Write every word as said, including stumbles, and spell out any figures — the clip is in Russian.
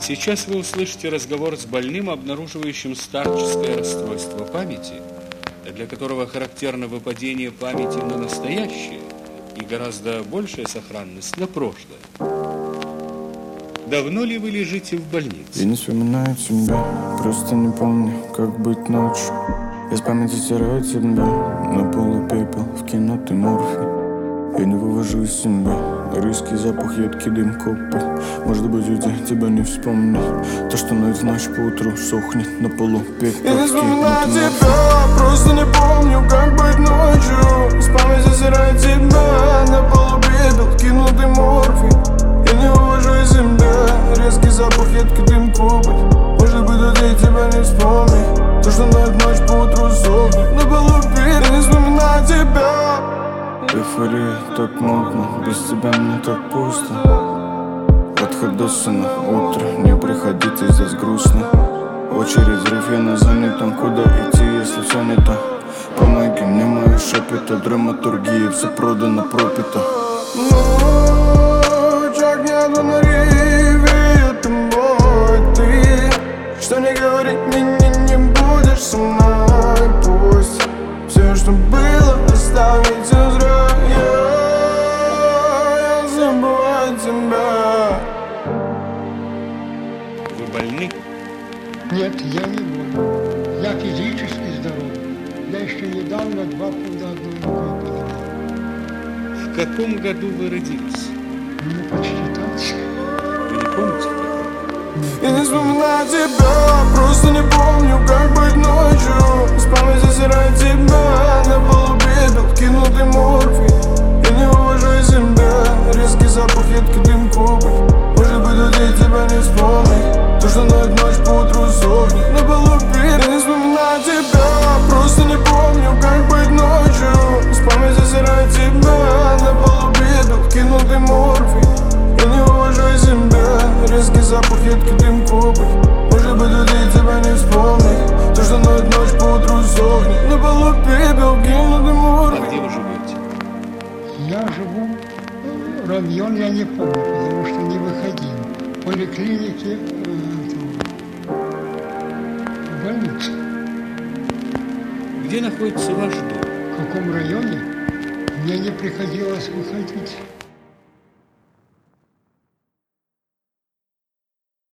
Сейчас вы услышите разговор с больным, обнаруживающим старческое расстройство памяти, для которого характерно выпадение памяти на настоящее и гораздо большая сохранность на прошлое. Давно ли вы лежите в больнице? Я не вспоминаю тебя, просто не помню, как быть ночью. Я с памяти стираю тебя, на полу пепел, в кино ты морфий. Я не вывожу из себя рыский запах, едкий дым копы. Может быть, уйти, тебя не вспомнить. То, что ночь в ночь поутру сохнет на полу пепел. Я не вспоминаю тебя, просто не помню, как быть ночью. С памяти стираю тебя, на полу пепел, кинутый морфий. Я не вывожу из себя резкий запах, едкий дым копы. Может быть, уйти, тебя не вспомнить. То, что ночь в ночь поутру сохнет на полу пепел. Я не вспоминаю тебя. Эйфория так модно, без тебя мне так пусто. От Ходосана утро, не приходите, здесь грустно. Очередь, взрыв, я на занятом, куда идти, если все не то? Помоги мне, мои шепоты, драматургия, все продано, пропито. Ночь, огня на реве, ты мой, ты. Что не говорить, мне не, не будешь со мной. Пусть все, что было, оставить зря. Я, я забываю тебя. Вы больны? Нет, я не болен. Я физически здоров. Я еще недавно два пуда одной рукой поднял. В каком году вы родились? Ну, почти так. Вы не помните? Я не вспоминаю тебя, просто не помню, как быть ночью. С памяти стираю тебя, на полу пепел, кинутый морфий. Я не вывожу из себя резкий запах, едкий дым копы. Может быть, уйти, тебя не вспомнить. То, что ночь ночь поутру сохнет на полу пепел. Я не вспоминаю тебя, просто не помню, как быть ночью. С памяти стираю тебя, на полу пепел, кинутый морфий. Я не вывожу из себя резкий запах, едкий дым копы. Может быть, уйти, тебя не вспомнить. То, что ночь ночь поутру сохнет на полу пепел, кинутый морфий. А где вы живете? Я живу, э, район я не помню, потому что не выходил. В поликлинике, э, в больнице. Где находится ваш дом? В каком районе? Мне не приходилось выходить.